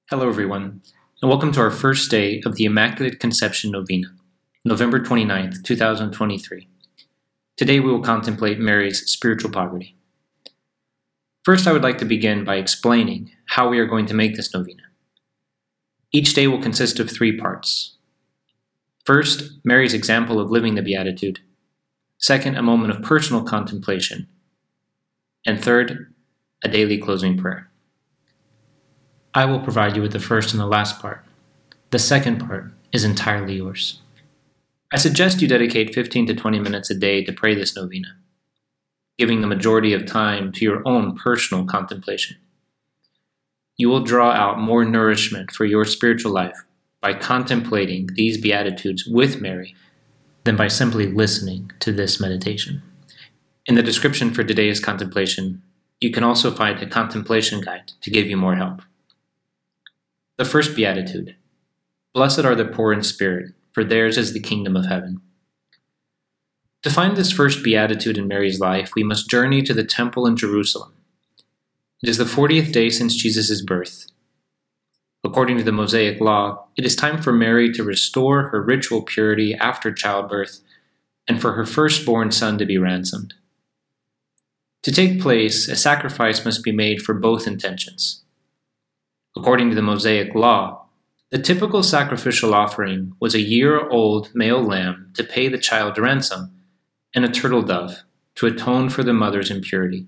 Hello, everyone, and welcome to our first day of the Immaculate Conception Novena, November 29th, 2023. Today we will contemplate Mary's spiritual poverty. First, I would like to begin by explaining how we are going to make this novena. Each day will consist of 3 parts. First, Mary's example of living the Beatitude. Second, a moment of personal contemplation. And third, a daily closing prayer. I will provide you with the first and the last part. The second part is entirely yours. I suggest you dedicate 15 to 20 minutes a day to pray this novena, giving the majority of time to your own personal contemplation. You will draw out more nourishment for your spiritual life by contemplating these Beatitudes with Mary than by simply listening to this meditation. In the description for today's contemplation, you can also find a contemplation guide to give you more help. The first Beatitude: Blessed are the poor in spirit, for theirs is the kingdom of heaven. To find this first Beatitude in Mary's life, we must journey to the temple in Jerusalem. It is the 40th day since Jesus' birth. According to the Mosaic law, it is time for Mary to restore her ritual purity after childbirth and for her firstborn son to be ransomed. To take place, a sacrifice must be made for both intentions. According to the Mosaic law, the typical sacrificial offering was a year-old male lamb to pay the child ransom and a turtle dove to atone for the mother's impurity.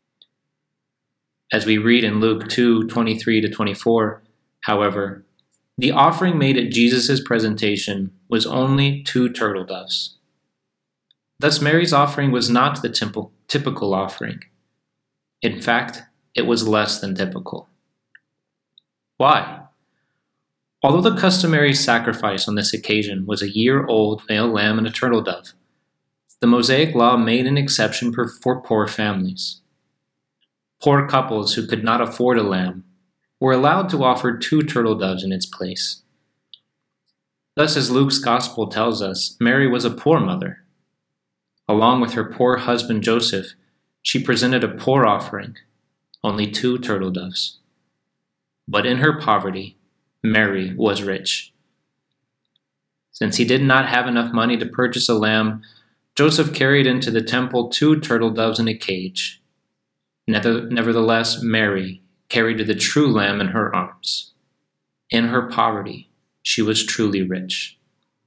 As we read in Luke 2:23-24, however, the offering made at Jesus' presentation was only 2 turtle doves. Thus, Mary's offering was not the typical offering. In fact, it was less than typical. Why? Although the customary sacrifice on this occasion was a year-old male lamb and a turtle dove, the Mosaic law made an exception for poor families. Poor couples who could not afford a lamb were allowed to offer 2 turtle doves in its place. Thus, as Luke's Gospel tells us, Mary was a poor mother. Along with her poor husband Joseph, she presented a poor offering, only 2 turtle doves. But in her poverty, Mary was rich. Since he did not have enough money to purchase a lamb, Joseph carried into the temple 2 turtle doves in a cage. Nevertheless, Mary carried the true lamb in her arms. In her poverty, she was truly rich.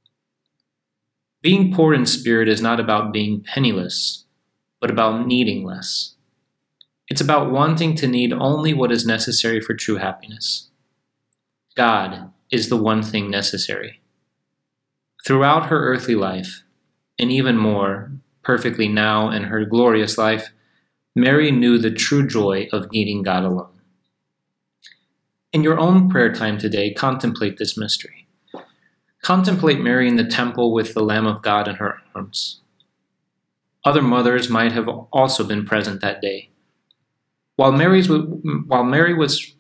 Being poor in spirit is not about being penniless, but about needing less. It's about wanting to need only what is necessary for true happiness. God is the one thing necessary. Throughout her earthly life, and even more perfectly now in her glorious life, Mary knew the true joy of needing God alone. In your own prayer time today, contemplate this mystery. Contemplate Mary in the temple with the Lamb of God in her arms. Other mothers might have also been present that day. While Mary was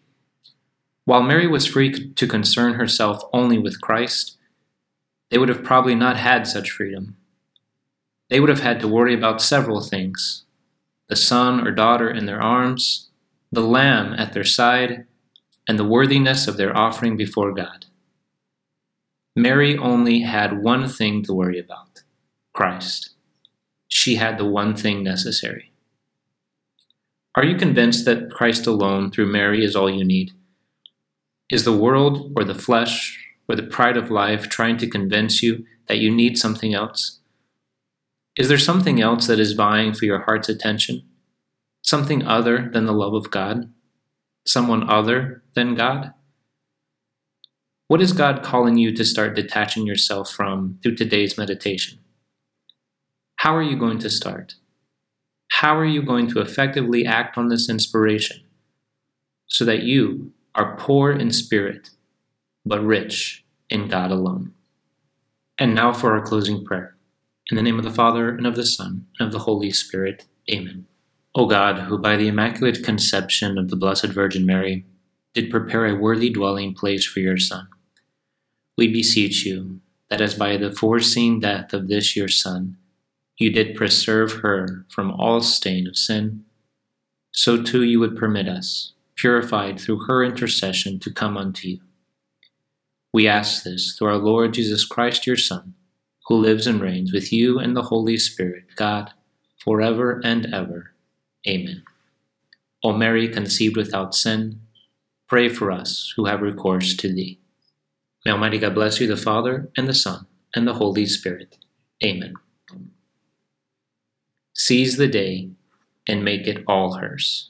free to concern herself only with Christ, they would have probably not had such freedom. They would have had to worry about several things: the son or daughter in their arms, the lamb at their side, and the worthiness of their offering before God. Mary only had one thing to worry about: Christ. She had the one thing necessary. Are you convinced that Christ alone, through Mary, is all you need? Is the world or the flesh or the pride of life trying to convince you that you need something else? Is there something else that is vying for your heart's attention? Something other than the love of God? Someone other than God? What is God calling you to start detaching yourself from through today's meditation? How are you going to start? How are you going to effectively act on this inspiration so that you are poor in spirit, but rich in God alone? And now for our closing prayer. In the name of the Father, and of the Son, and of the Holy Spirit. Amen. O God, who by the Immaculate Conception of the Blessed Virgin Mary did prepare a worthy dwelling place for your Son, we beseech you that as by the foreseen death of this your Son, you did preserve her from all stain of sin, so too you would permit us, purified through her intercession to come unto you. We ask this through our Lord Jesus Christ, your Son, who lives and reigns with you and the Holy Spirit, God, forever and ever. Amen. O Mary, conceived without sin, pray for us who have recourse to thee. May Almighty God bless you, the Father, and the Son, and the Holy Spirit. Amen. Seize the day and make it all hers.